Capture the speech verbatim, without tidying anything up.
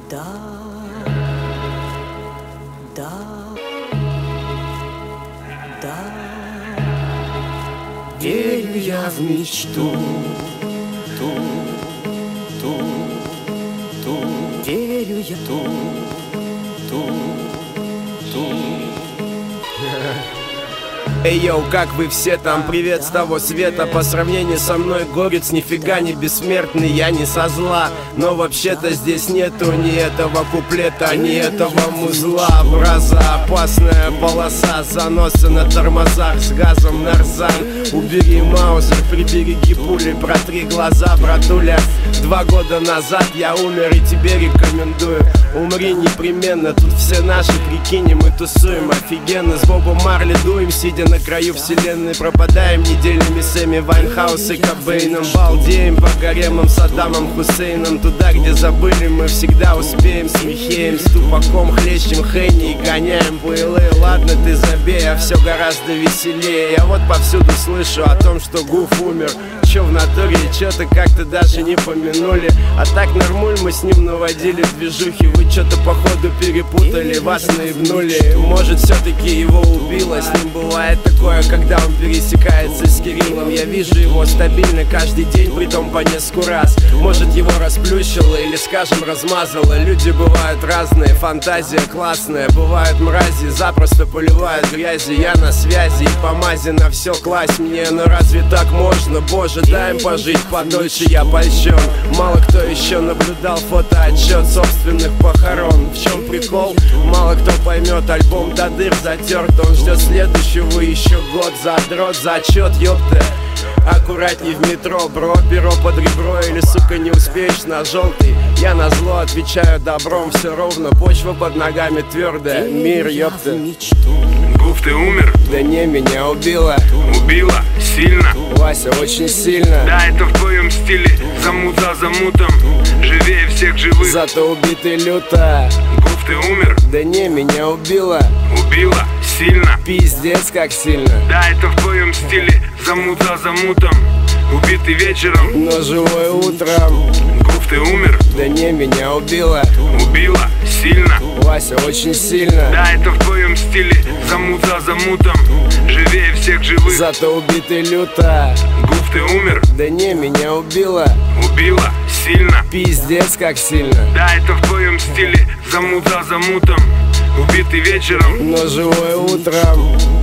Да, да, да. Верю я в мечту, ту, ту, ту. Верю я ту, ту, ту. Эй, йоу, как вы все там? Привет с того света. По сравнению со мной горец нифига не бессмертный. Я не со зла, но вообще-то здесь нету ни этого куплета, ни этого музла. Браза, опасная полоса, заносы на тормозах с газом нарзан. Убери маузер, прибереги пули, протри глаза, братуля. Два года назад я умер и тебе рекомендую. Умри непременно, тут все наши, прикинь, мы тусуем офигенно. С Бобом Марли дуем, сидя на краю вселенной. Пропадаем неделями с Эми Вайнхаус и Кобейном. Балдеем по гаремам Саддамом Хусейном. Туда, где забыли, мы всегда успеем. С Михеем, с Тупаком, хлещем Хенни и гоняем буэлэ. Ладно, ты забей, а все гораздо веселее. Я вот повсюду слышу о том, что Гуф умер. Чё в натуре, чё-то как-то даже не помянули. А так нормуль мы с ним наводили движухи. Вы чё-то походу перепутали, вас наебнули. Может все-таки его убило. С ним бывает такое, когда он пересекается с Кириллом. Я вижу его стабильно каждый день, притом по несколько раз. Может его расплющило или, скажем, размазало. Люди бывают разные, фантазия классная. Бывают мрази, запросто поливают грязи. Я на связи и по мази на все класть мне. Но разве так можно, боже? Дай им пожить подольше, я польщен. Мало кто еще наблюдал фотоотчет собственных похорон. В чем прикол? Мало кто поймет, альбом до дыр затерт. Он ждет следующего еще год. Задрот, зачет, ёпта. Аккуратней в метро, бро, перо под ребро. Или, сука, не успеешь на желтый. Я на зло отвечаю добром, все ровно. Почва под ногами твердая, мир, ёпта. Гуф, ты умер? Да не, меня убила. Убила? Сильно? Вася, очень сильно. Да, это в твоем стиле. Замут за замутом. Живее всех живых. Зато убитый люто. Гуф, ты умер? Да не, меня убила. Убила? Сильно? Пиздец, как сильно. Да, это в твоем стиле. Замут за замутом. Убитый вечером, но живой утром. Гуф, ты умер? Да не, меня убила. Убила? Сильно? Вася, очень сильно. Да, это в твоем стиле. Замут за замутом. Живее всех живых. Зато убитый люто. Гуф, ты умер? Да не, меня убила. Убила? Сильно? Пиздец, как сильно. Да, это в твоем стиле. Замут за замутом. Убитый вечером, но живой утром.